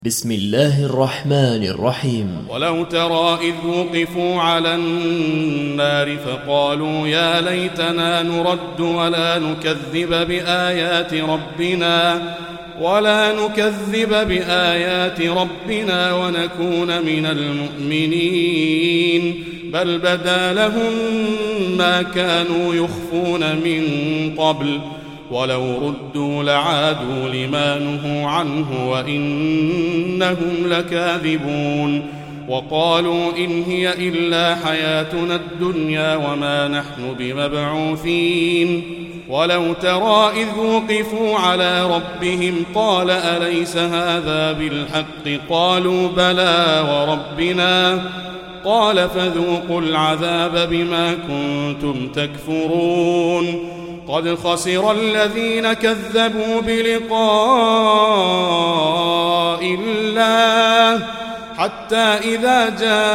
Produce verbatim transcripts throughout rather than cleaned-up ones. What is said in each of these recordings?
بسم الله الرحمن الرحيم. ولو ترى إذ وقفوا على النار فقالوا يا ليتنا نرد ولا نكذب بآيات ربنا ولا نكذب بآيات ربنا ونكون من المؤمنين بل بدا لهم ما كانوا يخفون من قبل ولو ردوا لعادوا لما نهوا عنه وإنهم لكاذبون وقالوا إن هي إلا حياتنا الدنيا وما نحن بمبعوثين ولو ترى إذ وقفوا على ربهم قال أليس هذا بالحق قالوا بلى وربنا قال فذوقوا العذاب بما كنتم تكفرون قد خسر الذين كذبوا بلقاء الله حتى إذا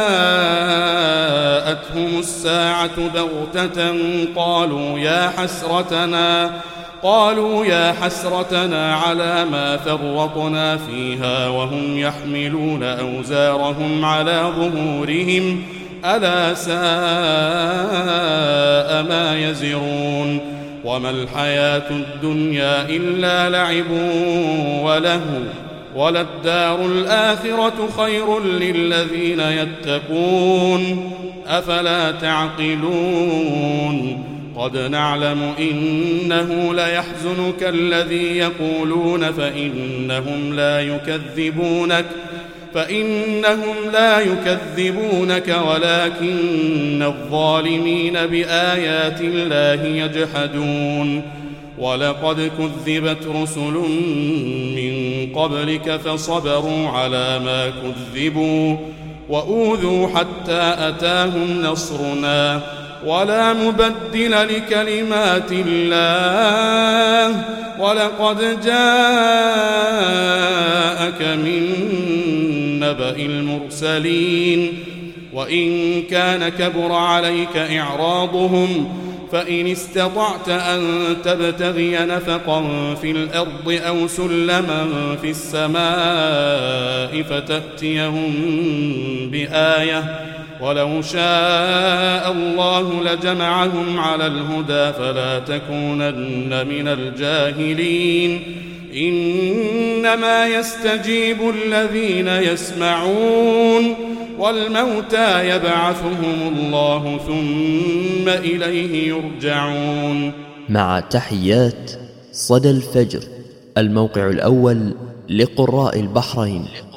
جاءتهم الساعة بغتة قالوا يا حسرتنا قالوا يا حسرتنا على ما فرطنا فيها وهم يحملون أوزارهم على ظهورهم ألا ساء ما يزرون وما الحياة الدنيا إلا لعب وله وللدار الآخرة خير للذين يتقون أفلا تعقلون قد نعلم إنه ليحزنك الذي يقولون فإنهم لا يكذبونك فإنهم لا يكذبونك ولكن الظالمين بآيات الله يجحدون ولقد كذبت رسل من قبلك فصبروا على ما كذبوا وأوذوا حتى أتاهم نصرنا ولا مبدل لكلمات الله ولقد جاءك من نبأ المرسلين وإن كان كبر عليك إعراضهم فإن استطعت أن تبتغي نفقا في الأرض أو سلما في السماء فتأتيهم بآية ولو شاء الله لجمعهم على الهدى فلا تكونن من الجاهلين إنما يستجيب الذين يسمعون والموتى يبعثهم الله ثم إليه يرجعون. مع تحيات صدى الفجر، الموقع الأول لقراء البحرين.